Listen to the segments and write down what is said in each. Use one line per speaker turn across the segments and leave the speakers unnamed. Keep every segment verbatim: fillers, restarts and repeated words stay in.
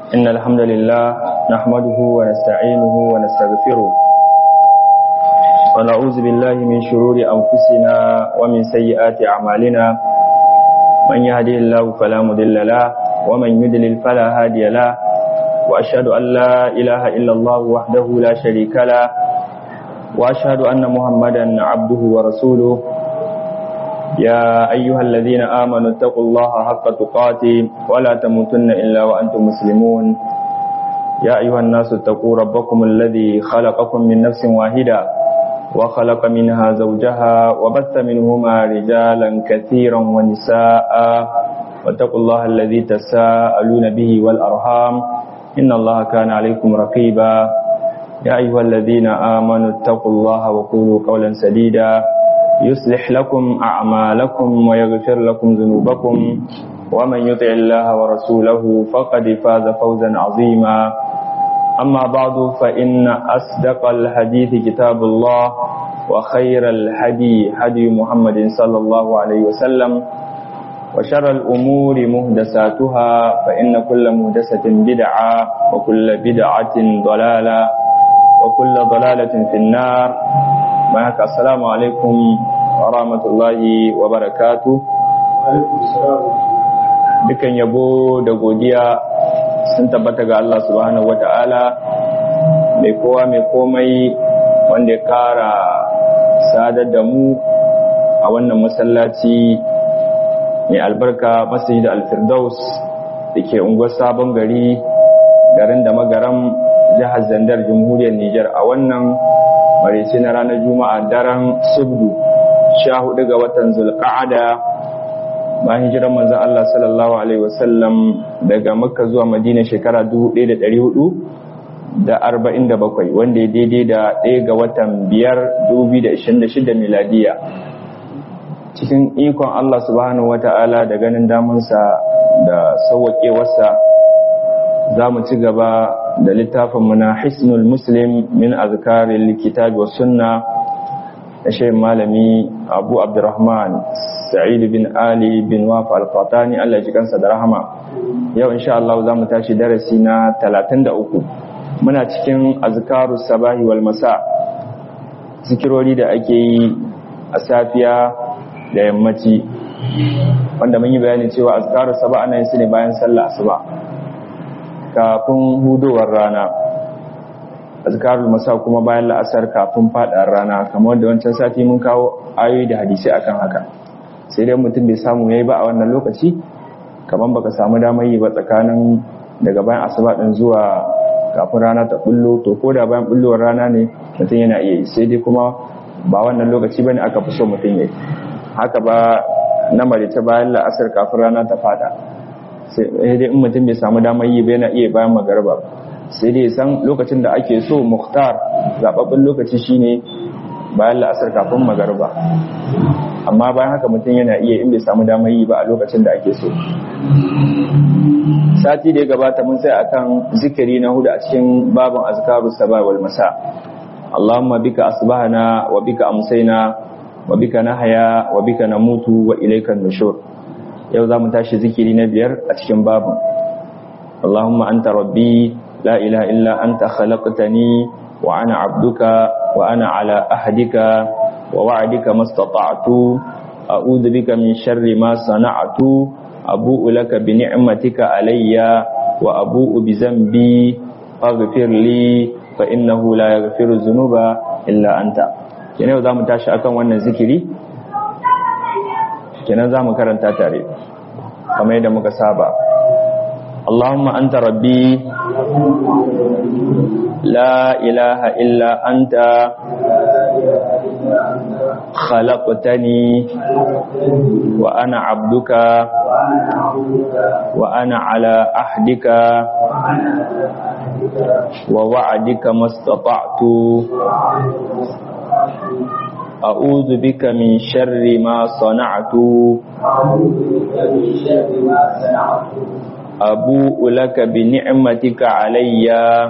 إن الحمد لله نحمده ونستعينه ونستغفره ونعوذ بالله من شرور أنفسنا ومن سيئات أعمالنا من يهده الله فلا مضل له ومن يضلل فلا هادي له وأشهد أن لا إله إلا الله وحده لا شريك له وأشهد أن محمدا عبده ورسوله يا أيها الذين آمنوا اتقوا الله حق تقاته ولا تموتن إلا وأنتم مسلمون يا أيها الناس اتقوا ربكم الذي خلقكم من نفس واحدة وخلق منها زوجها وبث منهما رجالا كثيرا ونساء واتقوا الله الذي تساءلون به والأرحام إن الله كان عليكم رقيبا يا أيها الذين آمنوا اتقوا الله وقولوا قولا سديدا يصلح لكم أعمالكم ويغفر لكم ذنوبكم ومن يطع الله ورسوله فقد فاز فوزا عظيما أما بعد فإن أصدق الحديث كتاب الله وخير الهدي هدي محمد صلى الله عليه وسلم وشر الأمور محدثاتها فإن كل محدثة بدعة وكل بدعة ضلالة وكل ضلالة في النار. Maka assalamu alaikum wa rahmatullahi wa barakatuh. Dukan yabo da godiya sun tabbata ga Allah subhanahu wa ta'ala mai kowa mai komai wanda ya kara sadar da mu a wannan masallaci mai albarka Masjid Al-Firdaus da ke unguwar Sabon Gari garin da magaram jihar Zandar Jamhuriyar Nijar a wannan marici na ranar Juma'a daren Subdu sha hudu ga watan Zulqa'ada bayan hijirar manzon Allah sallallahu alaihi wasallam daga Makka zuwa Madina shekara dubu ɗaya da ɗari hudu da arba'in da bakwai wanda ya daidai da ɗaya ga watan biyar dubu biyu da ishirin da shida miladiya. Cikin ikon Allah subhanahu wata'ala da ganin damansa da sauwaƙewarsa za mu ci gaba da littafinmu na Hisnul Muslim min azkaril kitab wa sunna da shehin malami Abu Abdurrahman Sa'id bin Ali bin Waf al-Qatani Allah ya ji kansa da rahama. Yau insha Allah za mu tashi darasi na talatin da uku. Muna cikin azkarus sabahi wal masa, zikirori da ake yi a safiya da yammaci, wanda mun yi bayani cewa azkarus sabah ana yin su ne bayan sallar asuba kafin hudowar rana, azkarul masa kuma bayan la'asar kafin fadar rana, kamar da wancan sati mun kawo ayoyi da hadisi akan haka. Sai dai mutum bai samu yayi ba a wannan lokaci, kamar baka samu damar yi ba tsakanin daga bayan asuba din zuwa kafin rana ta bullo, to ko da bayan bullowar rana ne mutum yana iya yi, sai dai kuma ba wannan lokaci bane aka fi so mutum yayi haka ba na marita bayan la'asar kafin rana ta fada. sai dai in mutum bai samu damar yi ba yana iya bayan magarba, sai dai san lokacin da ake so muhtar zababben lokaci shine bayan la'asar kafin magarba, amma bayan haka mutum yana iya in bai samu damar yi ba a lokacin da ake so. Sati da ya gabata mun sai akan zikiri na hudu a cikin babin azkarus sabah wal masa. Allahumma bika asbahana wa bika amsayna wa bika nahya wa bika namutu wa ilaykan nushur. Yau za mu tashi zikiri na biyar a cikin babin. Allahumma anta rabbi la ilaha illa anta khalaqtani wa ana abduka wa ana ala ahdika wa wa'dika mastata'tu a'udhu bika min sharri ma sana'tu abu'u laka bi ni'matika alayya wa abu'u bi dhanbi faghfir li fa innahu la yaghfiru dhunuba illa anta. Kenan za mu tashi akan wannan zikiri, kenan za mu karanta tare kamar yadda muka saba. Allahumma anta rabbi la ilaha illa anta khalaqtani wa ana abduka wa ana ala ahdika wa wa'dika mastata'tu أعوذ بك من شر ما صنعت أبوء لك بنعمتك علي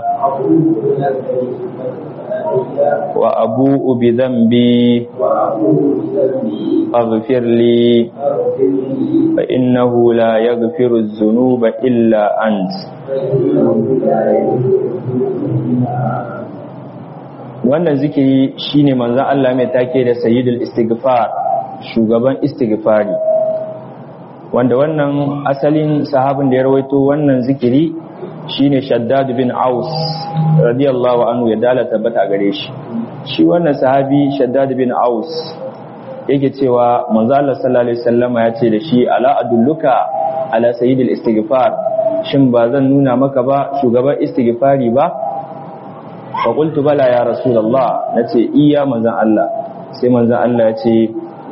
وأبوء بذنبي فاغفر لي فإن إنه لا يغفر الذنوب إلا أنت. wannan zikiri shine manzon Allah mai take da sayyidul istighfar, shugaban istighfari, wanda wannan asalin sahabin da ya rawaito wannan zikiri shine Shaddad bin Aus radiyallahu anhu, ya dala tabbata gare shi. Shi wannan sahabi Shaddad bin Aus yake cewa manzo Allah sallallahu alaihi wasallam ya ce da shi, ala adulluka ala sayyidil istighfar, shin ba zan nuna maka ba shugaban istighfari ba? fa qultu bala ya rasulullah, nace iya manzon Allah. Sai manzon Allah ya ce,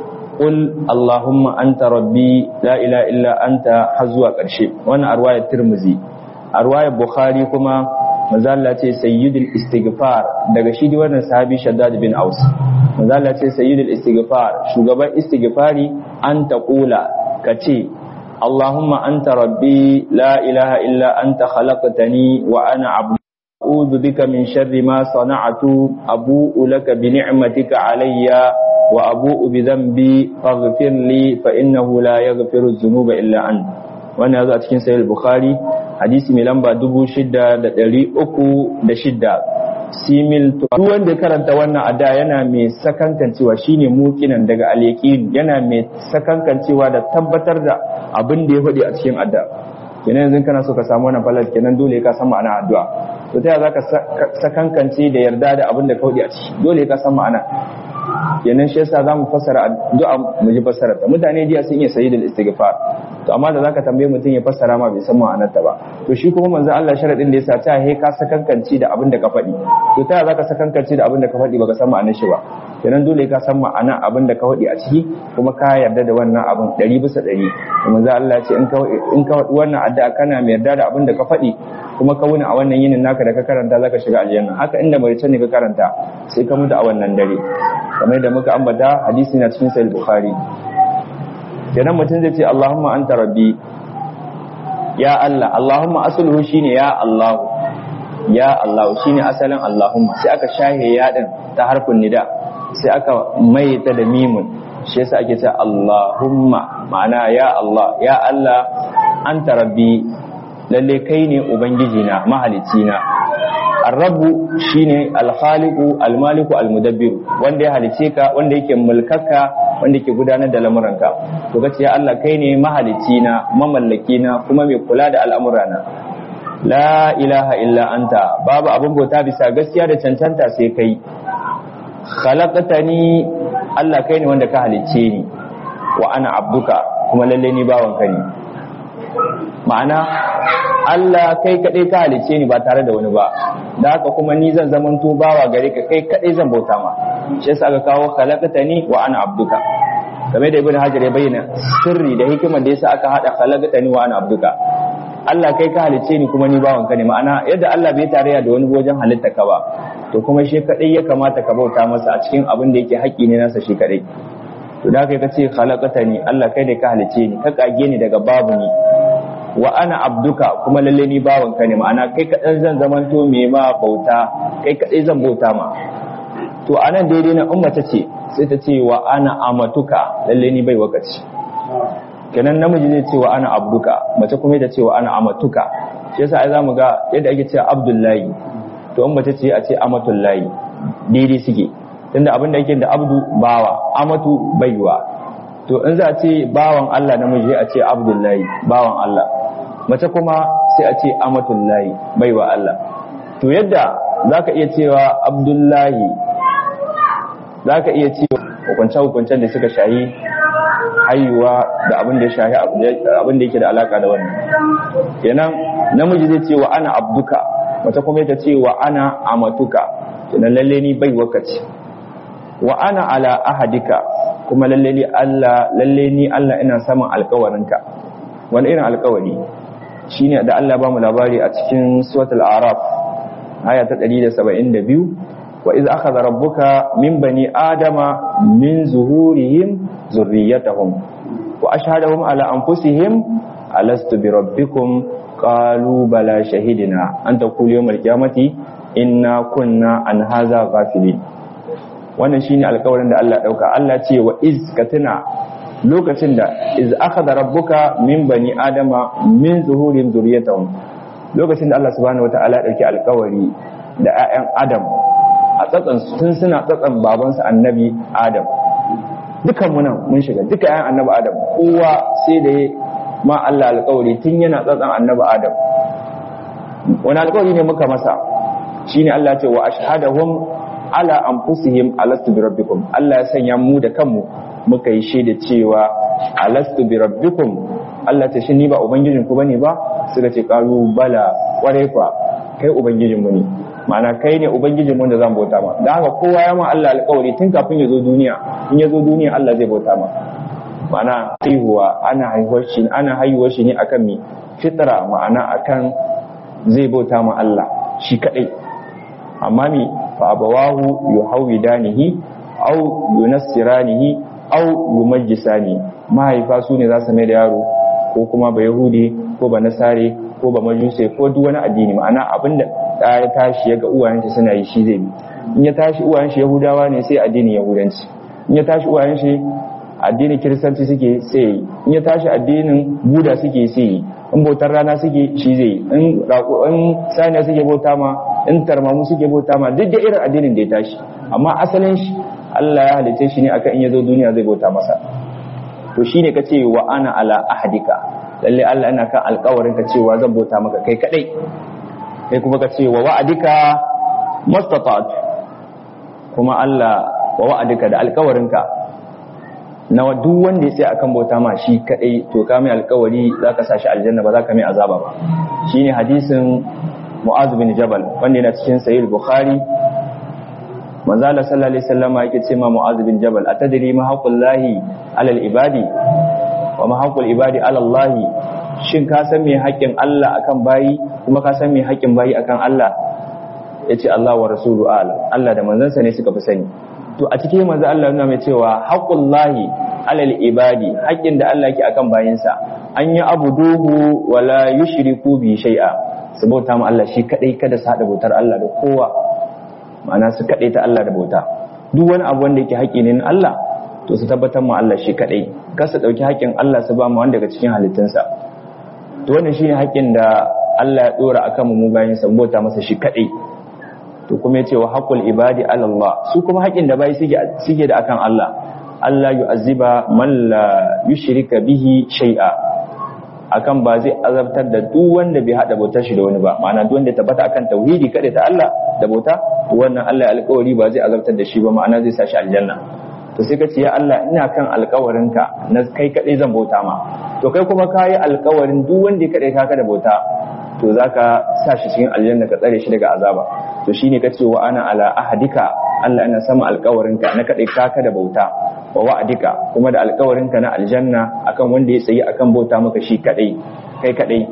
qul allahumma anta rabbi la ilaha illa anta, har zuwa ƙarshe. Wannan arwayar Tirmidhi. Arwayar Bukhari kuma manzo Allah ce sayyidul istighfar, daga shi da wannan sahabi Shaddad bin Aus. Manzo Allah ce sayyidul istighfar, shugaban istighfari, an taqula, kace Allahumma anta rabbi la ilaha illa anta khalaqtani wa ana abduka a'udhu bika min sharri ma sana'tu abu'u laka bi ni'matika alayya wa abu'u bi dhanbi faghfir li fa innahu la yaghfiru dhunuba illa anta. Wannan yazo a cikin sahih al-Bukhari, hadisi mai lamba dubu shida da ɗari uku da shida. Simil to duk wanda ya karanta wannan ada yana mai sakankancewa, shine muqinan daga al-yaqin, yana mai sakankancewa da tabbatar da abin da ya faɗi a cikin adda. Kenan yanzu kana so ka samu wannan falal, kenan dole ka san ma'ana addu'a. To ta yaya zaka sakankance da yarda da abin da ka faɗi a ciki? Dole ka san ma'ana. Kenan shi yasa zamu fassara addu'a mu ji fassarar ta. Mutane jiya sun iya sayyidul istighfar, to amma da zaka tambaye mutum ya fassara ma bai san ma'anar ta ba. To shi kuma manzo Allah sharadin da yasa ta he ka sakankance da abin da ka faɗi. To ta zaka sakankance da abin da ka faɗi baka san ma'anar shi ba. Kenan dole ka san ma'ana abin da ka faɗi a ciki, kuma ka yarda da wannan abin ɗari bisa ɗari. Manzo Allah ya ce in ka in ka faɗi wannan addu'a kana mai yarda da abin da ka faɗi, kuma ka wuni a wannan yinin naka da ka karanta zaka shiga aljanna. Haka inda mai ne ka karanta sai ka mutu a wannan dare, kamar da muka ambata hadisi na cikin sahih Bukhari. Kenan mutum zai ce Allahumma anta rabbi, ya Allah. Allahumma asluhu shine ya Allah, ya Allah shine asalin Allahumma, sai aka shahe ya din ta harfin nida, sai aka maita da mimun, shi yasa ake cewa Allahumma, ma'ana ya Allah, ya Allah anta rabbi, lalle kai ne ubangiji na, mahalicci na. Ar-rabbu shine al-khaliqu al-maliku al-mudabbiru, wanda ya halice ka, wanda yake mulkarka, wanda yake gudanar da lamuranka. To kace ya Allah kai ne mahalicci na, mamallaki na, kuma mai kula da al'amurana. La ilaha illa anta, babu abin bauta bisa gaskiya da cancanta sai kai. Khalaqtani, Allah kai ne wanda ka halice ni, wa ana abduka, kuma lalle ni bawanka ne. Ma'ana Allah kai kadai ka halice ni ba tare da wani ba, da haka kuma ni zan zamanto bawa gare ka, kai kadai zan bauta ma. Shi yasa aka kawo khalaqtani wa ana abduka. Kamar da Ibn Hajar ya bayyana sirri da hikimar da yasa aka hada khalaqtani wa ana abduka. Allah kai ka halice ni kuma ni bawanka ne, ma'ana yadda Allah bai tarayya da wani wajen halitta ka ba, to kuma shi kadai ya kamata ka bauta masa a cikin abin da yake haƙƙi ne nasa shi kadai. To da kai ka ce khalaqtani, Allah kai da ka halice ni, ka kage ni daga babu ni, wa ana abduka, kuma lalle ni bawanka ne, ma'ana kai kaɗan zan zamanto me ma bauta, kai kaɗai zan bauta ma. To anan daidai na umma ta ce, sai ta ce wa ana amatuka, lalle ni bai wakaci. Kenan namiji zai ce wa ana abduka, mace kuma ta ce wa ana amatuka. Shi yasa ai zamu ga yadda ake cewa Abdullahi, to umma ta ce a ce amatullahi, daidai suke. Tunda abin da yake da abdu bawa, amatu baiwa. To in za a ce bawan Allah namiji a ce Abdullahi, bawan Allah. Mace kuma sai a ce amatullahi, baiwa Allah. To yadda zaka iya cewa Abdullahi, zaka iya cewa hukunce-hukuncen da suka shahi haihuwa da abin da ya shahi abin da yake da alaka da wannan. Kenan namiji zai ce wa ana abduka, mace kuma ita ce wa ana amatuka. Kenan lalle ni baiwa kace. Wa ana ala ahadika, kuma lalle ni Allah, lalle ni Allah ina saman alƙawarinka. Wani irin alƙawari? Shine da Allah ba mu labari a cikin suratul A'raf aya ta ɗari da saba'in da biyu, wa iz akhadha rabbuka min bani adama min zuhurihim zurriyyatahum wa ashhadahum ala anfusihim alastu bi rabbikum qalu bala shahidina an taqulu yawmal qiyamati inna kunna an hadha ghafilin. Wannan shine alƙawarin da Allah dauka. Allah ce wa iz katuna lokacin da iz akhadha rabbuka min bani adama min zuhurin zuriyatahum lokacin da Allah subhanahu wataala ya dauki alƙawari da ƴaƴan Adam a tsatsan tun suna tsatsan babansa annabi Adam dukan mu nan mun shiga duka ƴaƴan annabi Adam kowa sai da ma Allah alƙawari tun yana tsatsan annabi Adam wani alƙawari ne muka masa shine Allah ya ce wa ashhadahum ala anfusihim alastu bi rabbikum Allah ya sanya mu da kanmu muka yi shaida cewa alastu bi rabbikum Allah ta shi ni ba ubangijin ku bane ba suka ce qalu bala kwarai kwa kai ubangijin mu ne ma'ana kai ne ubangijin mu da zan bauta ma dan haka kowa ya ma Allah alƙawari tun kafin ya zo duniya in ya zo duniya Allah zai bauta ma ma'ana haihuwa ana haihuwar shi ana haihuwar shi ne akan mi fitra ma'ana akan zai bauta ma Allah shi kadai amma mi fa abawahu yuhawidanihi aw yunassiranihi aw yumajjisani mahaifa su ne za su mai da yaro ko kuma ba yahudi ko ba nasare ko ba majuse ko duk wani addini ma'ana abinda da ya tashi ya ga uwayen shi suna yi shi zai bi in ya tashi uwayen shi yahudawa ne sai addinin yahudanci in ya tashi uwayen shi addinin kiristanci suke sai in ya tashi addinin buda suke sai in bautar rana suke shi zai in raƙo in saniya suke bauta ma in tarmamu suke bauta ma duk da irin addinin da ya tashi amma asalin shi Allah ya halice shi ne akan in yazo duniya zai bauta masa to shine kace wa ana ala ahdika lalle Allah ina kan alƙawarin ka cewa zan bauta maka kai kadai kai kuma kace wa wa'adika mastata'tu kuma Allah wa wa'adika da alƙawarin ka na duk wanda ya sai akan bauta ma shi kadai to ka mai alƙawari zaka sa shi aljanna ba zaka mai azaba ba shine hadisin Mu'adh bin Jabal wanda yana cikin Sahih Bukhari manzo Allah sallallahu alaihi wasallam yake ce ma Mu'adh bin Jabal atadri ma haqqullahi alal ibadi wa ma haqqul ibadi ala Allah shin ka san me haƙƙin Allah akan bayi kuma ka san me haƙƙin bayi akan Allah yace Allah wa rasulu ala Allah da manzansa ne suka fi sani to a cikin manzo Allah yana mai cewa haqqullahi alal ibadi haƙƙin da Allah yake akan bayinsa an yi abuduhu wala yushriku bi shay'a su bauta ma Allah shi kadai kada su hada bautar Allah da kowa ma'ana su kadai ta Allah da bauta duk wani abu wanda yake haƙƙi ne na Allah to su tabbatar ma Allah shi kadai kar su dauki haƙƙin Allah su ba mu wanda daga cikin halittunsa to wannan shine haƙƙin da Allah ya dora akan mu bayin sa bauta masa shi kadai to kuma yace wa haqqul ibadi ala Allah su kuma haƙƙin da bai sige sige da akan Allah Allah yu'azziba man la yushrika bihi shay'a akan ba zai azabtar da duk wanda bai hada bautar shi da wani ba ma'ana duk wanda ya tabbata akan tauhidi kada ta Allah da bauta to wannan Allah ya alƙawari ba zai azabtar da shi ba ma'ana zai sa shi aljanna to sai ka ce ya Allah ina kan alƙawarinka na kai kadai zan bauta ma to kai kuma kai alƙawarin duk wanda ya kadai ka da bauta to zaka sa shi cikin aljanna ka tsare shi daga azaba to shine kace wa ana ala ahadika Allah ina sama alƙawarinka na kadai ka da bauta wa wa'adika kuma da alƙawarinka na aljanna akan wanda ya tsayi akan bauta maka shi kadai kai kadai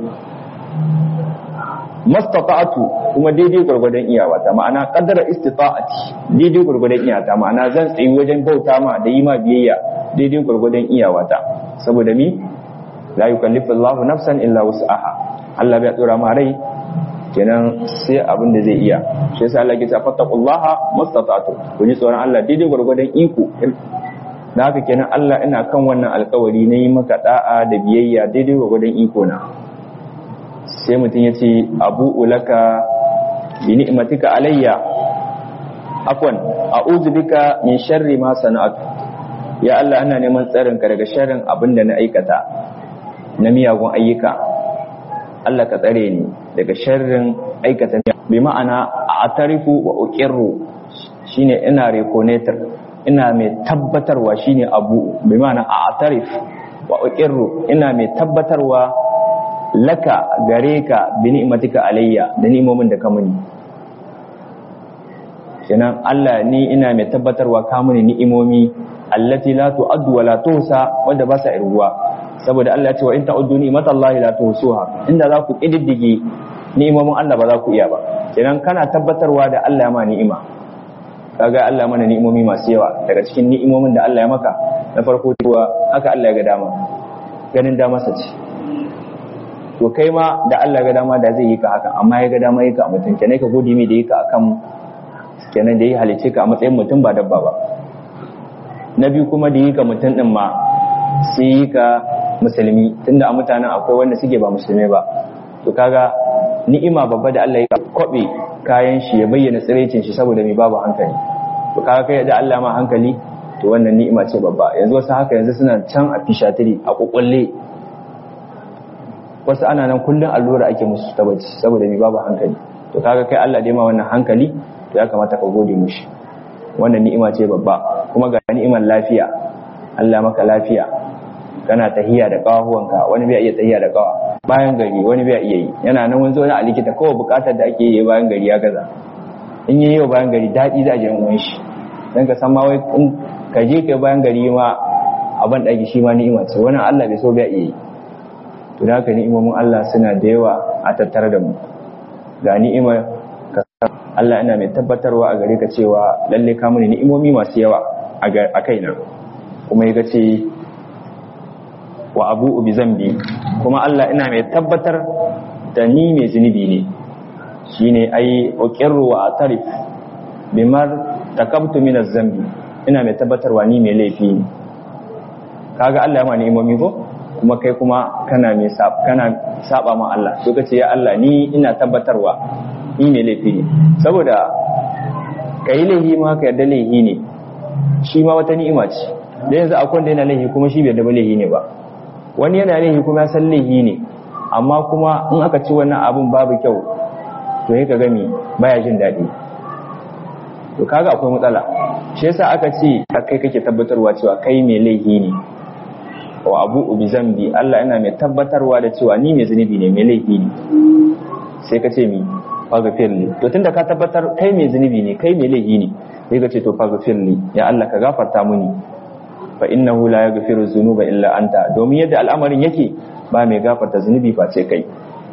mastata'tu kuma daidai gurgurdan iyawata ma'ana qaddara istita'ati daidai gurgurdan iyawata ma'ana zan tsayi wajen bauta ma da yi ma biyayya daidai gurgurdan iyawata saboda mi la yukallifu Allahu nafsan illa wus'aha Allah bai tsora ma rai kenan sai abin da zai iya shi yasa Allah ya ce fattaqullaha mastata'tu ku ji tsoron Allah daidai gurgurdan iko da haka kenan Allah ina kan wannan alƙawari na yi maka da'a da biyayya daidai gurgurdan iko na sai mutum ya ce abu ulaka bi ni'matika alayya afwan a'udhu bika min sharri ma sana'tu ya Allah ina neman tsarin ka daga sharrin abinda na aikata na miyagun ayyuka Allah ka tsare ni daga sharrin aikata bi ma'ana a'tarifu wa uqirru shine ina reconator ina mai tabbatarwa shine abu bi ma'ana a'tarif wa uqirru ina mai tabbatarwa laka gare ka bi ni'matika alayya da ni'imomin da ka muni kenan Allah ni ina mai tabbatarwa ka muni ni'imomi allati la tu'addu wa la tuhsa wanda ba sa irguwa saboda Allah ya ce wa in ta'uddu ni'matallahi la tuhsuha inda za ku kididdige ni'imomin Allah ba za ku iya ba kenan kana tabbatarwa da Allah ma ni'ima kaga Allah mana ni'imomi masu yawa daga cikin ni'imomin da Allah ya maka na farko cewa haka Allah ya ga dama ganin dama sa ce to kai ma da Allah ga dama da zai yi ka haka amma ya ga dama yi ka a mutum kenan ka gode mai da yi ka akan kenan da yi halice ka a matsayin mutum ba dabba ba na biyu kuma da yi ka mutum din ma sai yi ka musulmi, tunda a mutanen akwai wanda suke ba musulmai ba. To kaga ni'ima babba da Allah ya kwabe kayan shi ya bayyana tsirecin shi saboda mai babu hankali. To kaga kai da Allah ma hankali, to wannan ni'ima ce babba. Yanzu wasu haka yanzu suna can a fishatiri a kokulle, wasu ana nan kullun allura ake musu ta bacci saboda mai babu hankali. To kaga kai Allah dai ma wannan hankali, to ya kamata ka gode mishi. Wannan ni'ima ce babba. Kuma ga ni'imar lafiya, Allah maka lafiya, kana tahiya da kawahuwanka, wani bai iya tahiya da kawa bayan gari, wani bai iya yi, yana nan wanzo wani a likita kawai bukatar da ake yi bayan gari ya gaza, in yi yau bayan gari daɗi za a je wani shi, don ka san ma wai in ka je ka bayan gari ma abin ɗaki shi ma ni'ima ce, wani Allah bai so bai iya yi. To da haka ni'imomin Allah suna da yawa a tattare da mu. Ga ni'imar ka Allah ina mai tabbatarwa a gare ka cewa lalle ka muni ni'imomi masu yawa a kaina, kuma ya ce wa abu bi zambi, kuma Allah ina mai tabbatar da ni mai zunubi ne, shine ai uqirru wa atarif bimar takabtu min az-zambi, ina mai tabbatarwa ni mai laifi ne. Kaga Allah ya ma ni'imomi ko, kuma kai kuma kana mai sab kana saba ma Allah, to kace ya Allah ni ina tabbatarwa ni mai laifi ne, saboda kai laifi ma ka yarda laifi ne, shi ma wata ni'ima ce. Da yanzu akwai wanda yana laifi kuma shi bai yarda laifi ne ba, wani yana laifi kuma ya san laifi ne, amma kuma in aka ci wannan abun babu kyau to ya ka gami baya jin daɗi. To kaga akwai matsala, shi yasa aka ce kai kake tabbatarwa cewa kai mai laifi ne. Wa abu bi zambi, Allah ina mai tabbatarwa da cewa ni mai zunubi ne, mai laifi ne. Sai ka ce mi faghfirli, to tunda ka tabbatar kai mai zunubi ne, kai mai laifi ne, sai ka ce to faghfirli, ya Allah ka gafarta muni. Fa innahu la yaghfiru dhunuba illa anta, domin yadda al'amarin yake ba mai gafarta zunubi face kai.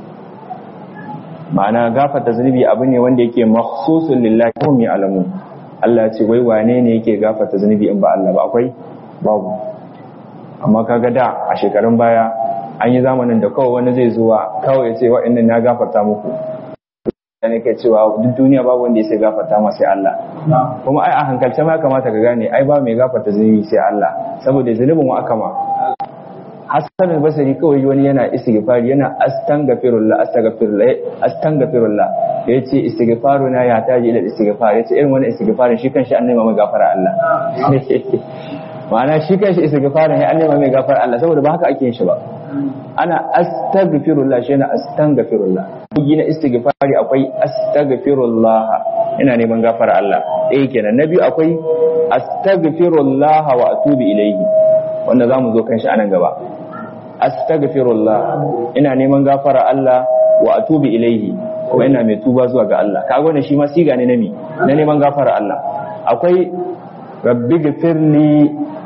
Ma'ana gafarta zunubi abu ne wanda yake makhsusun lillahi hum ya'lamun. Allah ya ce wai wane ne yake gafarta zunubi in ba Allah ba? Akwai? Babu. Amma kaga da a shekarun baya an yi zamanin da kawai wani zai zuwa kawai ya ce wa'annan na gafarta muku, ne ke cewa duk duniya babu wanda ya sai gafarta ma sai Allah. Kuma ai a hankalce ma kamata ka gane ai ba mai gafarta zunubi sai Allah, saboda zunubin mu aka ma. Hassan al-Basri kawai wani yana istighfar, yana astaghfirullah astaghfirullah astaghfirullah, yace istighfaruna ya taji ila istighfar, yace irin wannan istighfarin shi kanshi annabi mai gafara Allah. Ma'ana shi kanshi istighfarin ya annabi mai gafara Allah, saboda ba haka ake yin shi ba. Ana astaghfirullah shi yana astaghfirullah. Bugi na istighfari akwai astaghfirullah, ina neman gafara Allah. Eh kenan. Na biyu akwai astaghfirullah wa atubu ilayhi, wanda zamu zo kan shi anan gaba. Astaghfirullah, ina neman gafara Allah wa atubu ilayhi, kuma ina mai tuba zuwa ga Allah. Kaga wannan shi ma siga ne na mi na neman gafara Allah. Akwai rabbighfirli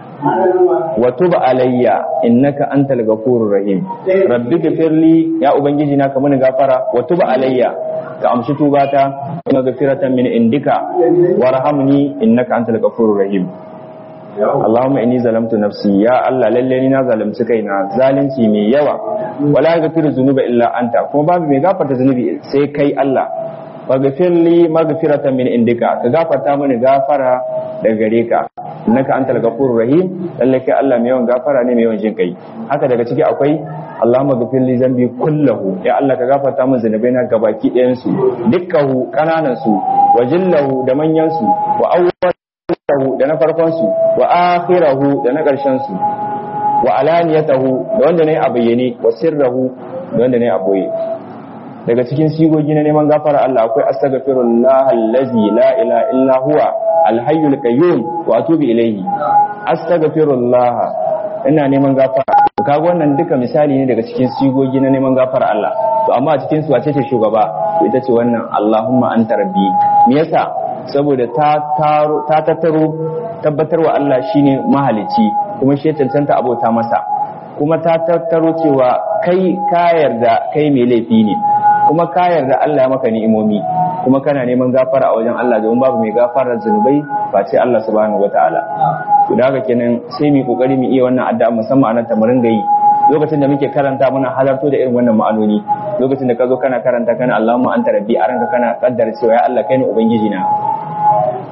wa tub alayya innaka antal ghafurur rahim. Rabbi ghfirli, ya ubangiji na ka mini gafara, wa tub alayya, ka amshi tubata, kuma gafiratan min indika warhamni innaka antal ghafurur rahim. Allahumma inni zalamtu nafsi, ya Allah lalle ni na zalunci kaina zalunci mai yawa, wala yaghfiru dhunuba illa anta, kuma babu mai gafarta zunubi sai kai Allah. Faghfirli maghfiratan min indika, ka gafarta mini gafara daga gare ka, innaka antal ghafurur rahim, lalle kai Allah mai yawan gafara ne mai yawan jin kai. Haka daga ciki akwai Allahumma ghfirli zambi kullahu, ya Allah ka gafarta min zanubaina gabaki ɗayan su, dukkahu kananan su, wa jillahu da manyan su, wa awwalahu da na farkon su, wa akhirahu da na ƙarshen su, wa alaniyatahu da wanda ne a bayyane, wa sirrahu da wanda ne a boye. Daga cikin sigogi na neman gafara Allah akwai astaghfirullah allazi la ilaha illa huwa alhayyul qayyum wa atubu ilayhi. Astaghfirullah, ina neman gafara. Kaga wannan duka misali ne daga cikin sigogi na neman gafara Allah. To amma a cikin su wace ce shugaba? To ita ce wannan Allahumma anta rabbi. Me yasa? Saboda ta taro ta tattaro tabbatarwa Allah shine mahalici, kuma shi tantanta abota masa. Kuma ta tattaro cewa kai ka yarda kai mai laifi ne, kuma ka yarda Allah ya maka ni'imomi, kuma kana neman gafara a wajen Allah, domin babu mai gafarar zunubai face Allah subhanahu wataala. To da haka kenan sai mu kokari mu iya wannan addu'a, musamman anan ta mu ringa yi lokacin da muke karanta, muna halarto da irin wannan ma'anoni. Lokacin da ka zo kana karanta kana Allahumma anta rabbi, a ranka kana kaddara cewa ya Allah kai ne ubangiji na.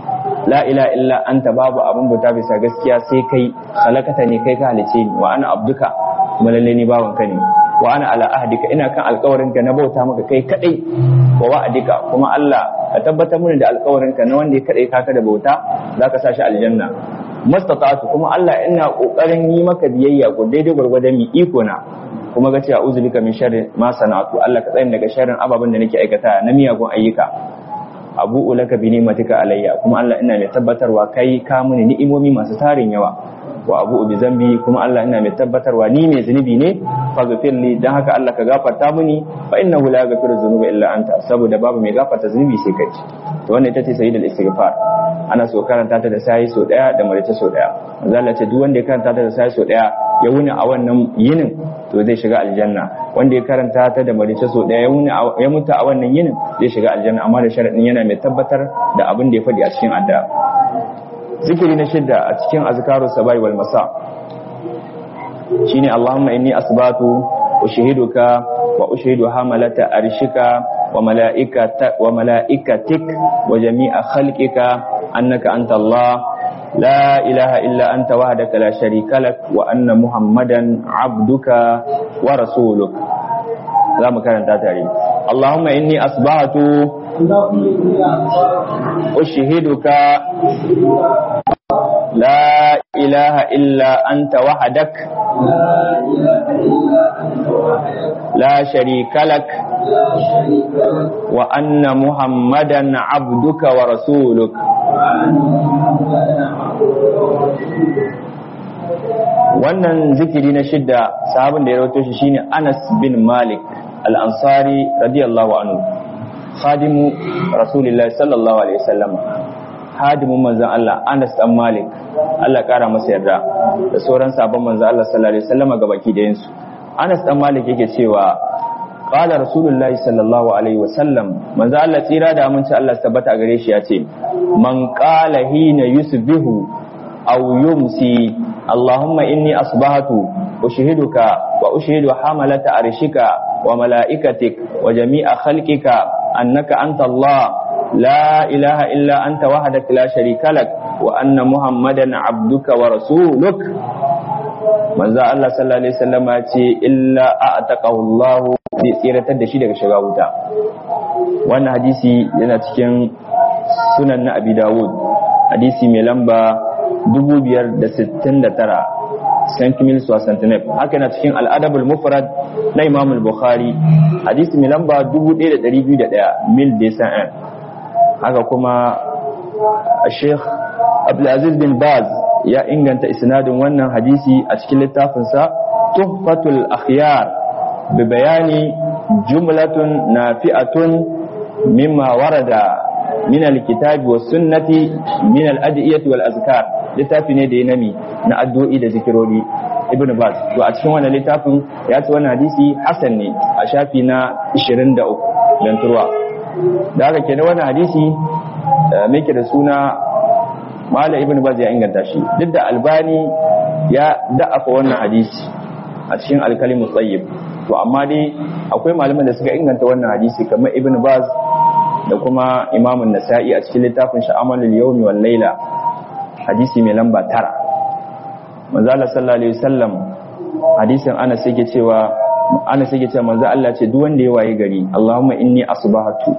la ilaha illa anta babu abun bauta bisa gaskiya sai kai, khalaqata ni kai ka halice ni, wa ana abduka kuma lalle ni bawanka ne, wa ana ala ahdika ina kan alƙawarinka na bauta maka kai kadai, wa wa'adika kuma Allah ka tabbatar mun da alƙawarinka na wanda ya kadai ka da bauta zaka sa shi aljanna. Mastata'tu kuma Allah ina kokarin yi maka biyayya ko daidai gurgurdan mi iko na, kuma ga cewa uzubika min sharri ma sana'tu Allah ka tsare daga sharrin ababen da nake aikata na miyagun ayyuka. Abu'u laka bi ni'matika alayya kuma Allah ina mai tabbatarwa kai ka muni ni'imomi masu tarin yawa, wa abu'u bi zambi kuma Allah ina mai tabbatarwa ni mai zunubi ne, faghfirli dan haka Allah ka gafarta muni, fa innahu la yaghfiru dhunuba illa anta, saboda babu mai gafarta zunubi sai kai. To wannan ita ce sayyidul istighfar, ana so karanta ta da sai so daya da marice so daya. Manzo Allah ce duk wanda ya karanta ta da sai so daya ya wuni a wannan yinin to zai shiga aljanna, wanda ya karanta ta da marice so daya ya wuni ya mutu a wannan yinin zai shiga aljanna, amma da sharadin yana mai tabbatar da abin da ya faɗi a cikin addu'a. Zikiri na shidda a cikin azkarus sabai wal masa shine Allahumma inni asbatu ushihiduka wa ushihidu hamalata arshika wa malaikata wa malaikatik wa jami'a khalqika annaka anta Allah la ilaha illa anta wahdaka la sharika lak wa anna muhammadan abduka wa rasuluk. Zamu karanta tare. Allahumma inni asbahtu ushihiduka la ilaha illa anta wahdak la sharika lak wa anna muhammadan abduka wa rasuluk. Wannan zikiri na shidda sahabin da ya rawaito shi shine Anas bin Malik al-Ansari radiyallahu anhu, khadimu Rasulullah sallallahu alaihi wasallam, hadimin manzon Allah Anas dan Malik, Allah kara masa yarda, da sauran sabon manzon Allah sallallahu alaihi wasallam gabaki da yinsu. Anas dan Malik yake cewa qala Rasulullah sallallahu alaihi wasallam, manzon Allah tsira da aminci Allah tabbata a gare shi ya ce, man qala hina yusbihu aw yumsi Allahumma inni asbahtu ushihiduka wa ushihidu hamalata arshika wa malaikatik wa jami'a khalqika annaka anta Allah la ilaha illa anta wahdaka la sharika lak wa anna muhammadan abduka wa rasuluk. Manzo Allah sallallahu alaihi wasallam ya ce illa a'taqahu Allah, zai tsiratar da shi daga shiga wuta. Wannan hadisi yana cikin sunan na Abi Dawud, hadisi mai lamba dubu biyar da sittin da tara santimil soixante-neuf. Haka yana cikin al'adabul mufrad na Imam al-Bukhari, hadisi mai lamba dubu ɗaya da ɗari biyu da ɗaya mil desan. Haka kuma Sheikh Abdulaziz bin Baz ya inganta isnadin wannan hadisi a cikin littafinsa Tuhfatul Akhyar bi bayani jumlatun nafi'atun mimma warada min al-kitabi was sunnati min al-adiyati wal azkar. Littafi ne da ya nami na addu'o'i da zikirori Ibn Baz. To a cikin wannan littafin ya ce wannan hadisi hasan ne a shafi na ishirin da uku dan turwa. Da haka kenan wannan hadisi me ke da suna Malam Ibn Baz ya inganta shi, duk da Albani ya da'afa wannan hadisi a cikin Al-Kalimu Tayyib. To amma dai akwai malaman da suka inganta wannan hadisi kamar Ibn Baz da kuma Imam An-Nasa'i a cikin littafin Sha'amalul Yawmi wal Layla, hadisi mai lamba tara. Manzo Allah sallallahu alaihi wasallam hadisin Anas yake cewa Anas yake cewa manzo Allah ce duk wanda ya waye gari, Allahumma inni asbahatu,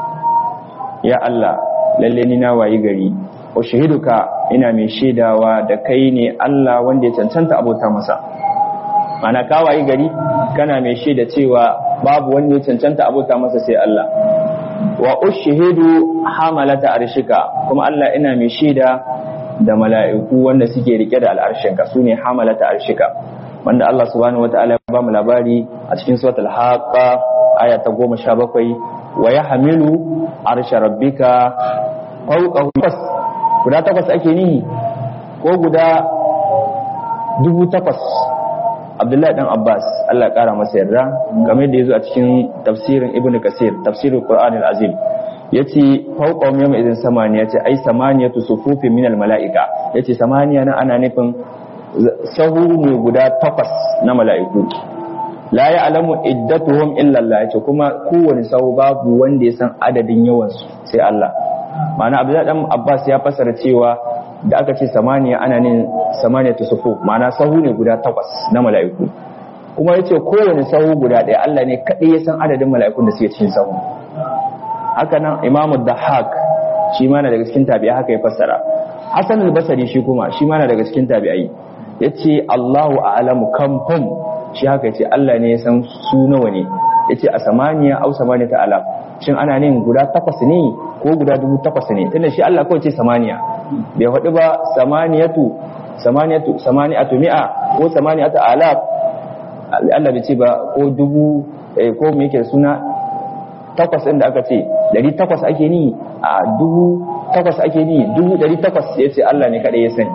ya Allah lalle ni na waye gari, wa shahiduka ina mai shaidawa da kai ne Allah wanda ya cancanta abota masa. Mana ka waye gari kana mai shaida cewa babu wanda ya cancanta abota masa sai Allah. Wa ushihidu hamalata arshika, kuma Allah ina mai shaida da mala'iku wanda suke rike da al'arshinka, sune hamalata arshika, wanda Allah subhanahu wataala ya ba mu labari a cikin suratul Haqqa aya ta goma sha bakwai, wa yahmilu arsha rabbika fawqahu. Guda takwas ake nihi ko guda dubu takwas? Abdullahi dan Abbas Allah ya kara masa yarda, game da yazo a cikin tafsirin Ibn Kasir, tafsirul Qur'anil Azim, yace fawqa yawma idin samaniya, yace ai samaniyatu sufufin minal malaika, yace samaniya na ana nufin sahu ne guda takwas na mala'iku. La ya'lamu iddatuhum illa Allah, yace kuma kowane sahu babu wanda ya san adadin yawan su sai Allah. ma'ana Abdullahi dan Abbas ya fassara cewa da aka ce samaniya ana ne samaniya ta sufu ma'ana sahu ne guda takwas na mala'iku kuma yace kowane sahu guda ɗaya Allah ne kadai ya san adadin mala'ikun da suke cikin sahu. Haka nan Imam Dahhak shi ma na daga cikin tabi'ai haka ya fassara. Hassan al-Basri shi kuma shi ma na daga cikin tabi'ai yace Allahu a'lamu kam hum, shi haka yace Allah ne ya san su nawa ne, yace a samaniya au samaniyata alaf, shin ana ne guda takwas ne ko guda dubu takwas ne, tunda shi Allah kawai ce samaniya bai faɗi ba samaniyatu samaniyatu samaniyatu mi'a ko samaniyatu alaf. Allah bai ce ba ko dubu ko me yake suna takwas ɗin da aka ce dari takwas ake ni a dubu takwas ake ni dubu dari takwas, ya ce Allah ne kaɗai ya sani.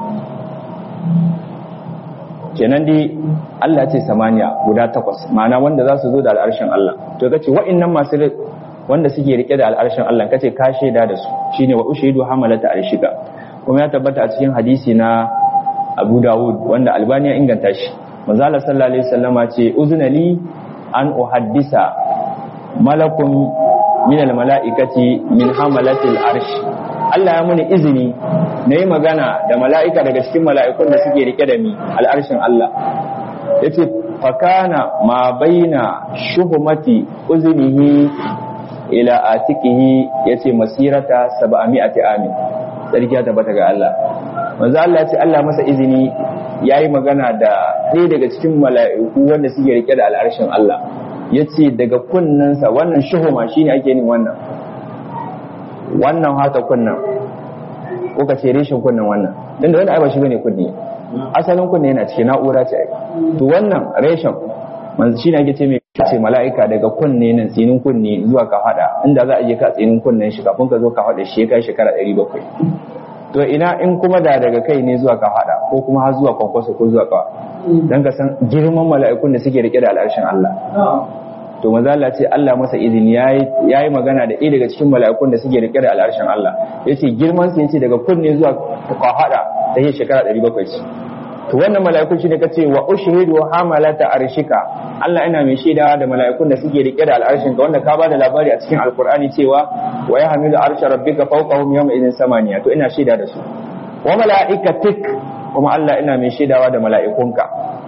Kenan dai Allah ce samaniya guda takwas ma'ana wanda za su zo da al'arshin Allah. To kace wa'annan masu wanda suke rike da al'arshin Allah kace ka shaida da su shine wa ushidu hamalata arshika, kuma ya tabbata a cikin hadisi na Abu Dawud wanda Albani ya inganta shi. Manzo Allah sallallahu alaihi wasallama ce uzuna li an uhaddisa malakun min almalaikati min hamalatil arsh. Allah ya muni izini na yi magana da mala'ika daga cikin mala'ikun da suke rike da mi al'arshin Allah. Yace fakana ma baina shuhumati uzunihi ila atiqihi, yace masirata sab'ami'ati amin. Sarki ya tabbata ga Allah. Manzo Allah ya ce Allah masa izini yayi magana da ɗaya daga cikin mala'iku wanda suke rike da al'arshin Allah. Yace daga kunnansa wannan shuhuma shine ake yin wannan wannan haka kunnan ko ka ce reshin kunnan wannan dan da wanda ai ba shi bane kunni, asalin kunne yana cikin na'ura ce. To wannan reshin manzo shine ake ce mai ce mala'ika daga kunne nan tsinin kunne zuwa ka hada, inda za a je ka tsinin kunnen shi kafin ka zo ka hada shi kai shekara ɗari bakwai. To ina in kuma da daga kai ne zuwa ka hada ko kuma har zuwa kwankwaso ko zuwa ka, dan ka san girman mala'ikun da suke rike da al'arshin Allah. To manzo Allah ce Allah masa izini yayi yayi magana da ɗaya daga cikin mala'ikun da suke rike da al'arshin Allah, yace girman su yace daga kunne zuwa ka hada da yi shekara ɗari bakwai ce. To wannan mala'ikun shine kace wa ushhidu hamalata arshika, Allah ina mai shaidawa da mala'ikun da suke rike da al'arshin ka wanda ka bada labari a cikin alqur'ani cewa wa yahmilu arsha rabbika fawqahum yawma idhin samaniya, to ina shaida da su. Wa mala'ikatik, kuma Allah ina mai shaidawa da mala'ikunka.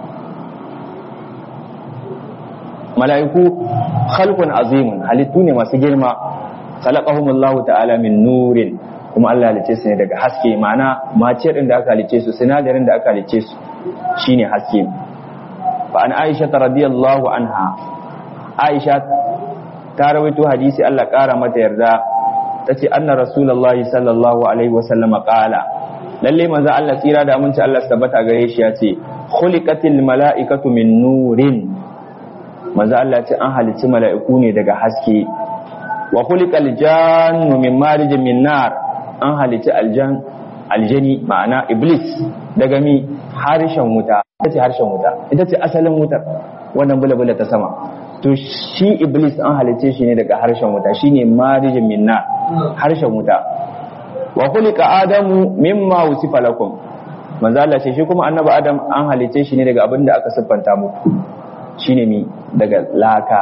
Mala'iku khalqun azimun, halittu ne masu girma. Khalaqahumullahu ta'ala min nurin, kuma Allah halice su ne daga haske, ma'ana mace din da aka halice su, sinadarin da aka halice su shine haske. Fa an Aisha radiyallahu anha, Aisha ta rawaito hadisi Allah kara mata yarda, tace anna rasulullahi sallallahu alaihi wasallam qala, lalle manzo Allah tsira da aminci Allah tabbata gare shi yace khuliqatil mala'ikatu min nurin, manzo Allah ce an halicci mala'iku ne daga haske. Wa khuliqal jannu min marijin min nar, an halicci aljan aljani ma'ana iblis daga mi harshen wuta, ita ce harshen wuta, ita ce asalin wutar wannan bulabula ta sama. To shi iblis an halicce shi ne daga harshen wuta, shine marijin min nar, harshen wuta. Wa khuliqa adamu mimma wusifa lakum, manzo Allah ce shi kuma annabi adam an halicce shi ne daga abin da aka siffanta muku, shine mi daga laka,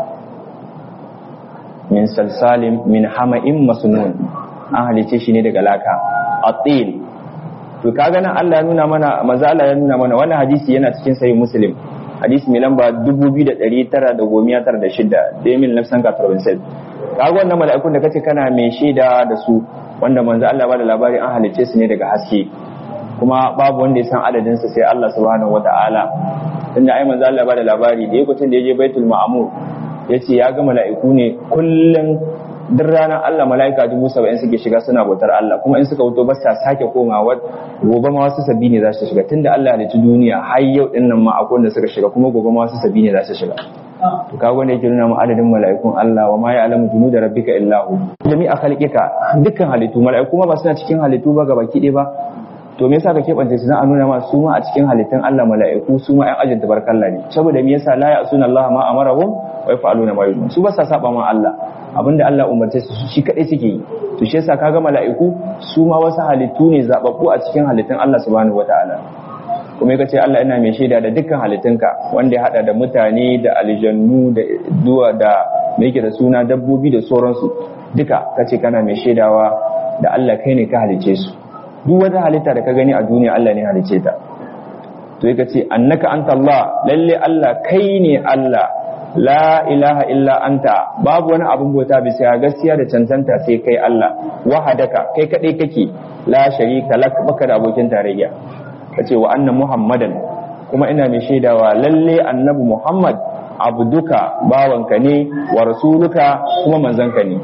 min salsalin min hama'in masnun, an halice shi ne daga laka atil. To kaga nan Allah ya nuna mana, manzo Allah ya nuna mana, wannan hadisi yana cikin sahih Muslim, hadisi mai lamba dubu biyu da ɗari tara da goma tara da shida da mil nafsan katarwin sai. Kaga wannan mala'ikun da kace kana mai shaida da su, wanda manzo Allah ba da labari an halice su ne daga haske, kuma babu wanda ya san adadin su sai Allah subhanahu wataala. Tunda ai manzo Allah ba da labari da lokacin da ya je Baitul Ma'mur, yace ya ga mala'iku ne kullun duk ranar Allah mala'ika dubu saba'in suke shiga suna bautar Allah, kuma in suka wuto ba sa sake komawa, gobe ma wasu sabbi ne za su shiga. Tunda Allah ya ci duniya har yau din nan ma akwai wanda suka shiga, kuma gobe ma wasu sabbi ne za su shiga. To kaga wanda yake nuna mu adadin mala'ikun Allah, wa ma ya'lamu junuda rabbika illa hu. Jami'a khalqika, dukkan halittu, mala'iku ma ba suna cikin halittu ba gabaki ɗaya ba. To me yasa ka keɓance su dan a nuna ma su ma a cikin halittun Allah mala'iku su ma ƴan ajin tabarkalla ne, saboda me yasa la ya'suna Allah ma amarahum wa yaf'aluna ma yu'marun, su ba sa saba ma Allah, abinda Allah umarce su shi kadai suke yi. To shi yasa kaga mala'iku su ma wasu halittu ne zababbu a cikin halittun Allah subhanahu wataala. Kuma yake ce Allah ina mai shaida da dukkan halittunka, wanda ya hada da mutane da aljannu da duwa da me yake da suna dabbobi da sauransu duka, kace kana mai shaidawa da Allah kai ne ka halice su. Duk wata halitta da ka gani a duniya Allah ne halice ta. To yake ce annaka anta Allah, lalle Allah kai ne Allah, la ilaha illa anta, babu wani abun bauta bisa gaskiya da cancanta sai kai Allah, wahadaka kai kadai kake, la sharika lak, baka da abokin tarayya. Kace wa anna muhammadan, kuma ina mai shaidawa lalle annabi Muhammad abduka, bawanka ne, wa rasuluka, kuma manzanka ne.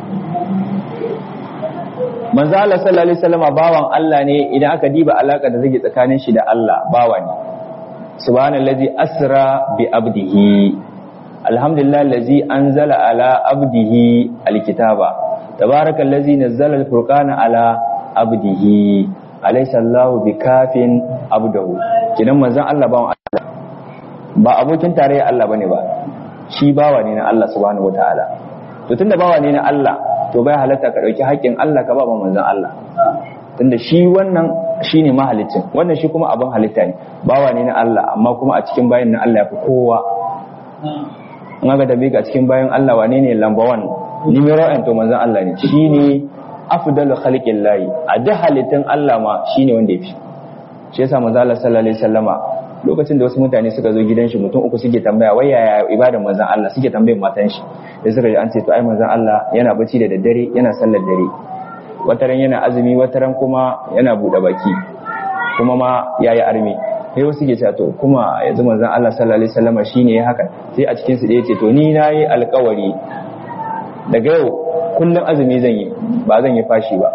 Manzo Allah sallallahu alaihi wasallam bawan Allah ne idan aka diba alaka da take tsakanin shi da Allah, bawa ne. Subhanallazi asra bi abdihi, alhamdulillah allazi anzala ala abdihi alkitaba, tabarakallazi nazzala alfurqana ala abdihi, alaysa Allahu bikafin abdahu. Kidan manzon Allah bawan Allah, ba abokin tarayya Allah bane ba, shi bawa ne na Allah subhanahu wataala. To tunda bawa ne na Allah, to bai halatta ka dauki haƙƙin Allah ka ba manzon Allah, tunda shi wannan shine mahalicin, wannan shi kuma abin halitta ne, bawa ne na Allah, amma kuma a cikin bayan na Allah yafi kowa. In aka dabe ka cikin bayan Allah wane ne number one, numero one, to manzon Allah ne, shine afdalu khalqillahi, a duk halittun Allah ma shine wanda yafi. Shi yasa manzon Allah sallallahu alaihi wasallama lokacin da wasu mutane suka zo gidan shi, mutum uku suke tambaya wai yaya ibadar manzon Allah, suke tambayar matan shi, da suka ji an ce to ai manzon Allah yana bacci da daddare, yana sallar dare, wataran yana azumi, wataran kuma yana bude baki, kuma ma yayi armi. Sai wasu suke cewa to kuma yanzu manzon Allah sallallahu alaihi wasallam shine ya haka. Sai a cikin su da yace to ni nayi alƙawari daga yau kullun azumi zan yi, ba zan yi fashi ba.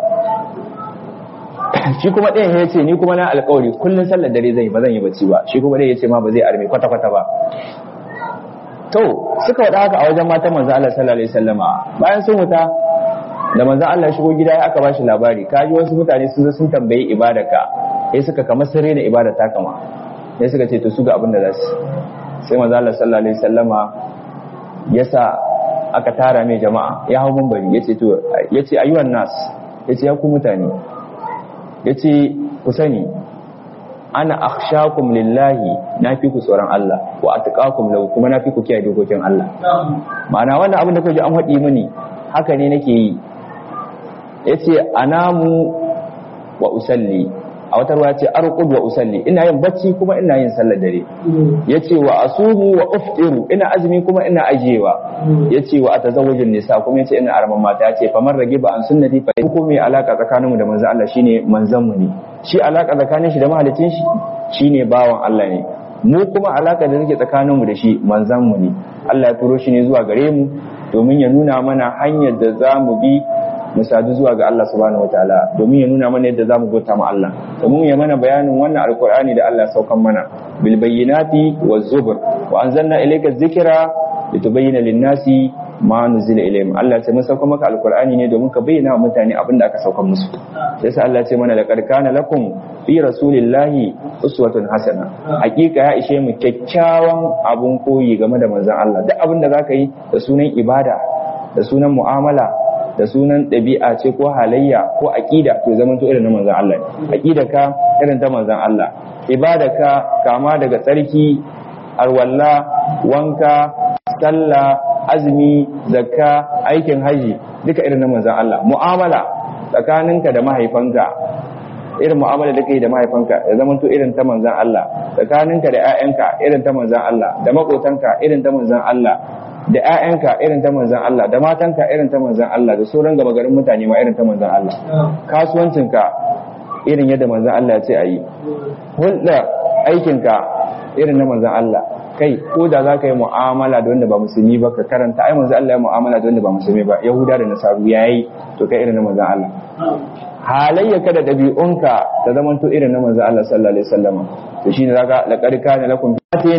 Shi kuma ɗayan ya ce ni kuma na alƙawari kullun sallar dare zan yi, ba zan yi bacci ba. Shi kuma ɗayan ya ce ma ba zai arme kwata-kwata ba. To suka wada haka a wajen matan manzo Allah sallallahu alaihi wasallama. Bayan sun wuta da manzo Allah shigo gida ya aka bashi labari, kaji wasu mutane sun zo sun tambayi ibadarka, sai suka kamar sirri na ibada ta kama, sai suka ce to su ga abin da za su. Sai manzo Allah sallallahu alaihi wasallama yasa aka tara mai jama'a, ya hau minbari yace to yace ayyuhan nas, yace ya ku mutane, yace ku sani ana akhshakum lillahi, na fi ku tsoron Allah, wa atqakum lahu, kuma na fi ku kiyaye dokokin Allah. Ma'ana wannan abin da kuke an faɗi mini haka ne nake yi. Yace anamu wa usalli, a wata ruwa yace arqud wa usalli, ina yin bacci kuma ina yin sallar dare. Yace wa asumu wa uftiru, ina azumi kuma ina ajiyewa. Yace wa atazawwajun nisa, kuma yace ina arman mata. Yace faman ragiba an sunnati fa ko me alaka tsakaninmu da manzon Allah, shine manzon mu ne. Shi alaka tsakanin shi da mahalicin shi shine bawan Allah ne, mu kuma alaka da take tsakaninmu da shi manzon mu ne. Allah ya turo shi ne zuwa gare mu domin ya nuna mana hanyar da za mu bi mu sadu zuwa ga Allah subhanahu wataala, domin ya nuna mana yadda za mu bauta ma Allah, domin ya mana bayanin wannan alkur'ani da Allah ya saukan mana bil bayyinati waz zubur wa anzalna ilayka dhikra litubayyana lin-nasi ma nuzila ilayhim. Allah ce mun sauka maka alkur'ani ne domin ka bayyana wa mutane abin da aka sauka musu. Sai sai Allah ce mana laqad kana lakum fi rasulillahi uswatun hasana, hakika ya ishe mu kyakkyawan abun koyi game da manzon Allah. Duk abin da zaka yi da sunan ibada, da sunan mu'amala, da sunan ɗabi'a ce ko halayya ko aqida, to zaman to irin na manzon Allah. Aqidaka irin ta manzon Allah, ibadaka kama daga tsarki, arwalla, wanka, sallah, azumi, zakka, aikin haji, duka irin na manzon Allah. Mu'amala tsakaninka da mahaifanka, irin mu'amala da kai da mahaifanka ya zama to irin ta manzon Allah. Tsakaninka da ƴaƴanka irin ta manzon Allah, da makotanka irin ta manzon Allah, da ƴaƴanka irin ta manzon Allah, da matanka irin ta manzon Allah, da sauran gaba garin mutane ma irin ta manzon Allah. Kasuwancinka irin yadda manzon Allah ya ce ayi. Hulɗa aikinka irin na manzon Allah. Kai ko da za ka yi mu'amala da wanda ba musulmi ba, ka karanta ai manzo Allah ya mu'amala da wanda ba musulmi ba, Yahuda da Nasaru yayi, to kai irin na manzo Allah. Halayyaka da dabi'unka da zaman to irin na manzo Allah sallallahu alaihi wasallam, to shine zaka laqad kana lakum fatin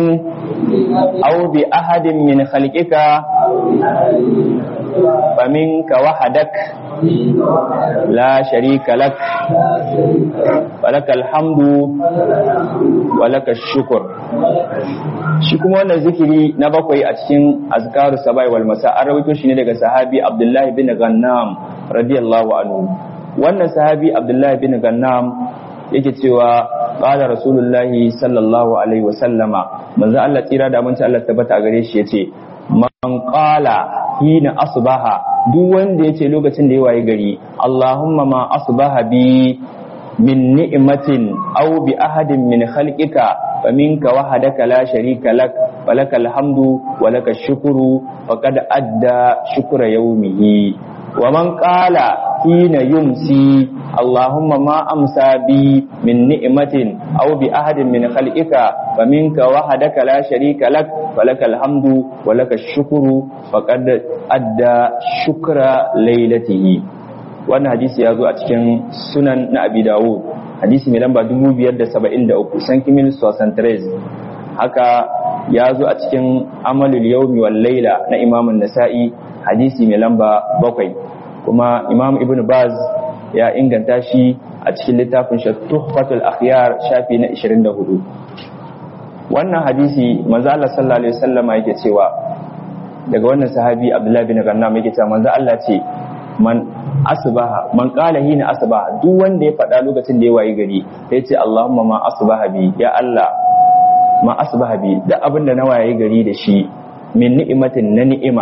aw bi ahadin min khalqika faminka wahadak la sharika lak walakal hamdu walakash shukr. Shi kuma wannan zikiri na bakwai a cikin azkaru sabai wal masa, an rawaito shi ne daga sahabi Abdullahi bin Gannam radiyallahu anhu. Wannan sahabi Abdullahi bin Gannam yake cewa qala rasulullahi sallallahu alaihi wasallama, manzo Allah tsira da mun Allah tabbata a gare shi yace man qala hina asbaha duk wanda yace lokacin da ya waye gari Allahumma ma asbaha bi min ni'matin aw bi ahadin min khalqika faminka wahdaka la sharika lak walakal hamdu walakash shukru faqad adda shukra yawmihi wa man qala hina yumsi Allahumma ma amsa bi min ni'matin aw bi ahadin min khalqika faminka wahdaka la sharika lak walakal hamdu walakash shukru faqad adda shukra laylatihi. Wannan hadisi ya zo a cikin sunan na Abi Dawud, hadisi mai lamba dubu biyar da saba'in da uku, sankimil soixante-treize. Haka ya zo a cikin amalul yawmi wal laila na Imam Nasa'i, hadisi mai lamba bakwai. Kuma Imam Ibn Baz ya inganta shi a cikin littafin shi Tuhfatul Akhyar shafi na ishirin da hudu. Wannan hadisi manzo Allah sallallahu alaihi wasallama yake cewa, daga wannan sahabi Abdullah bin Ghanam yake cewa manzo Allah ce man asbaha man qala hina asbaha, duk wanda ya faɗa lokacin da ya wayi gari sai ce Allahumma ma asbaha bi, ya Allah ma asbaha bi, da abin da na wayi gari da shi min ni'matin na ni'ima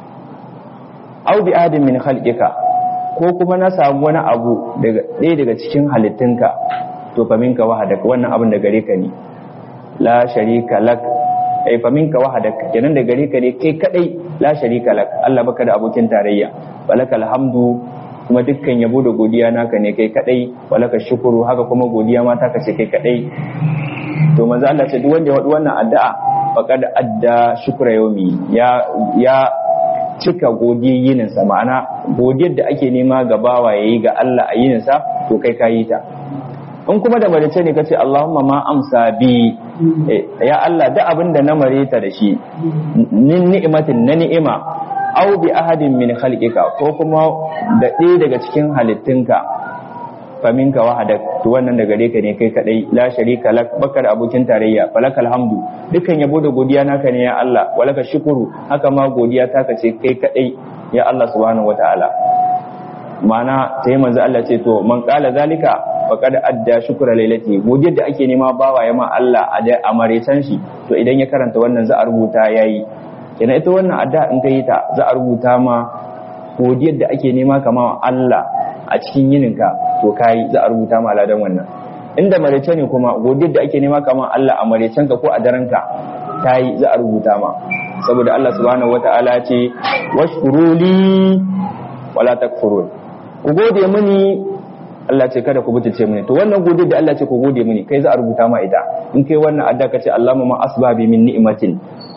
aw bi adin min khalqika, ko kuma na samu wani abu daga ɗaya daga cikin halittunka, to fa minka wahadaka, wannan abin da gare ka ne, la sharika lak, ai fa minka wahadaka, kenan da gare ka ne kai kadai, la sharika lak, Allah baka da abokin tarayya, walakal hamdu, kuma dukkan yabo da godiya naka ne kai kadai, walaka shukuru, haka kuma godiya ma ta kace kai kadai. To manzo Allah ce duk wanda ya wadi wannan addu'a faqad adda shukra yawmi, ya ya cika godiyar yinin sa, ma'ana godiyar da ake nema ga bawa yayi ga Allah a yinin sa, to kai kayi ta. In kuma da marice ne kace Allahumma ma amsa bi, ya Allah da abin da na mareta da shi nin ni'matin na ni'ima aw bi ahadin min khalqika, ko kuma da ɗaya daga cikin halittunka, faminka wahadak, to wannan daga gare ka ne kai kadai, la sharika lak, bakar abokin tarayya, falakal hamdu, dukan yabo da godiya naka ne ya Allah, walaka shukuru, haka ma godiya ta kace kai kadai ya Allah subhanahu wataala. Ma'ana sai manzo Allah ce to man qala zalika faqad adda shukra lailati, godiyar da ake nema bawa ya ma Allah a maretan shi, to idan ya karanta wannan za a rubuta yayi. Kenan ita wannan addu'a in kai ta za a rubuta ma godiyar da ake nema kama Allah a cikin yininka, to kai za a rubuta ma ladan wannan. Inda marece ne kuma godiyar da ake nema kama Allah a marecenka ko a daranka, tayi za a rubuta ma, saboda Allah subhanahu wataala ce washkuruli wala takfurun, ku gode mini, Allah ce kada ku butulce mini. To wannan godiyar da Allah ce ku gode mini, kai za a rubuta ma ita. In kai wannan addu'a kace Allahumma ma asbabi min ni'matin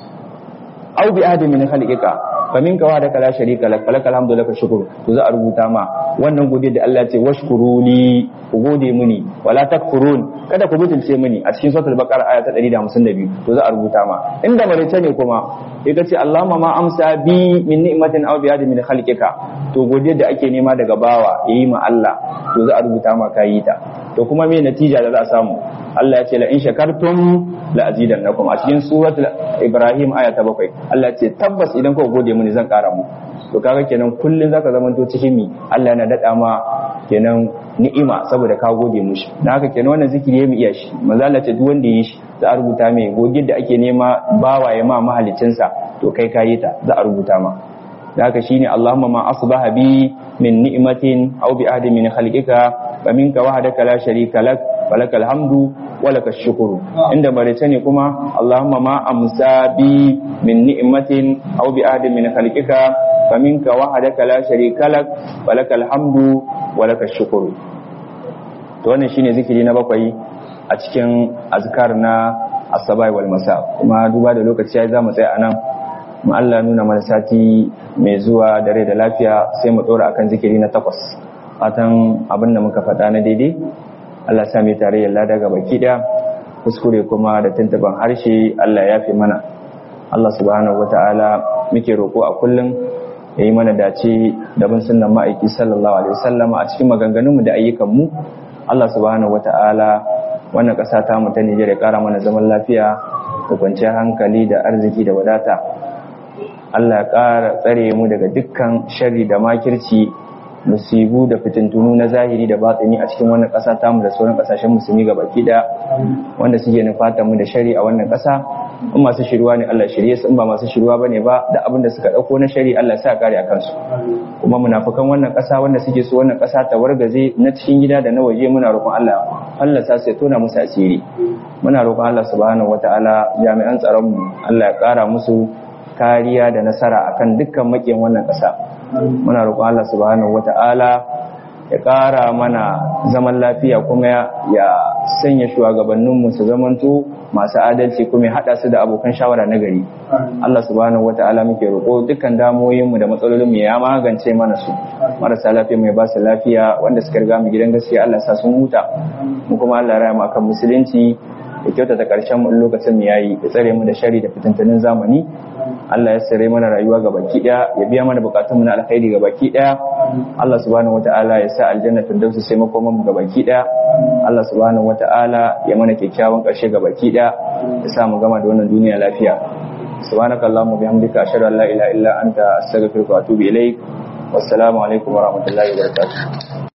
aw bi ahadin min khalqika faminka wahdaka la sharika lak falakal hamdu laka shukr, to za a rubuta ma wannan godiyar da Allah ya ce washkuruni, ku gode mini, wala takfurun, kada ku butulce mini, a cikin suratul baqara aya ta ɗari da hamsin da biyu, to za a rubuta ma. Inda marice ne kuma sai ka ce Allahumma ma amsa bi min ni'matin aw bi ahadin min khalqika, to godiyar da ake nema daga bawa yayi ma Allah, to za a rubuta ma kayi ta. To kuma me natija da za a samu? Allah ya ce la in shakartum la azidannakum, a cikin suratul Ibrahim aya ta bakwai, Allah ya ce tabbas idan kuka gode mini zan kara mu. To kaga kenan kullun zaka zamanto cikin mi Allah yana dada ma kenan ni'ima saboda ka gode mushi. Dan haka kenan wannan zikiri yayi mu iya shi. Manzo Allah ce duk wanda yi shi za a rubuta mai godiyar da ake nema bawa ya ma mahaliccinsa, to kai kayi ta za a rubuta ma. Da haka shine Allahumma ma asbaha bi min ni'matin aw bi ahadin min khalqika fa minka wahdaka la sharika lak walakal hamdu walaka shukuru. Inda marice ne kuma Allahumma ma amsa bi min ni'matin aw bi ahadin min khalqika fa minka wahdaka la sharika lak walakal hamdu walaka shukuru. To wannan shine zikiri na bakwai a cikin azkar na as-sabah wal masa. Kuma duba da lokaci yayi zamu tsaya anan, mu Allah nuna mana sati mai zuwa da rai da lafiya sai mu dora akan zikiri na takwas. Fatan abin da muka faɗa na daidai Allah ya sami tarayyar lada ga baki daya, kuskure kuma da tuntuban harshe Allah ya yafe mana. Allah subhanahu wataala muke roko a kullum yayi mana dace da bin sunnan ma'aiki sallallahu alaihi wasallam a cikin maganganunmu da ayyukanmu. Allah subhanahu wataala wannan ƙasa ta mu ta Nijar ya ƙara mana zaman lafiya da kwanciyar hankali da arziki da wadata. Allah ya ƙara tsare mu daga dukkan sharri da makirci musibu da fitintunu na zahiri da batini a cikin wannan ƙasa tamu da sauran ƙasashen musulmi gabaki ɗaya wanda suke nufata mu da shari a wannan ƙasa. In masu shiruwa ne Allah shirye su, in ba masu shiruwa bane ba da abin da suka dauko na shari Allah sa kare akan su. Kuma munafikan wannan ƙasa wanda suke so wannan ƙasa ta wargaze na cikin gida da na waje muna roƙon Allah Allah sa sai tona musu asiri. Muna roƙon Allah subhanahu wataala jami'an tsaron mu Allah ya ƙara musu kariya da nasara akan dukkan makiyan wannan ƙasa. Muna roƙon Allah subhanahu wataala ya ƙara mana zaman lafiya kuma ya sanya shugabanninmu su zamanto masu adalci kuma ya haɗa su da abokan shawara na gari. Allah subhanahu wata'ala muke roƙo dukkan damoyinmu da matsalolinmu ya magance mana su. Marasa lafiya mai ba su lafiya, wanda suka riga mu gidan gaskiya Allah sa sun huta. Mu kuma Allah raya mu akan musulunci, ya kyautata ƙarshen mu lokacin mu yayi, ya tsare mu da shari da fitintunin zamani. Allah ya sare mana rayuwa ga baki daya, ya biya mana bukatunmu na alkhairi ga baki daya. Allah subhanahu wataala ya sa aljanna firdausi sai makoman mu ga baki daya. Allah subhanahu wataala ya mana kyakkyawan karshe ga baki daya, ya sa mu gama da wannan duniya lafiya. Subhanakallahumma bihamdika ashhadu an la ilaha illa anta astaghfiruka wa atubu ilaik. Wassalamu alaikum wa rahmatullahi wa barakatuh.